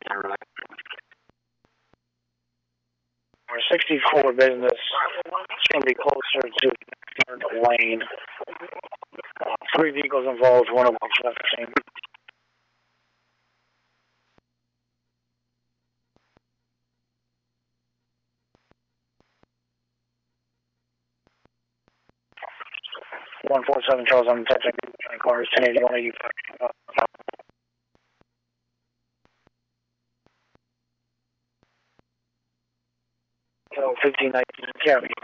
Our 64 business is going to be closer to the lane. Three vehicles involved, one of which left the scene. One 47 Charles, I'm touching cars 1081 85. So 1519 County.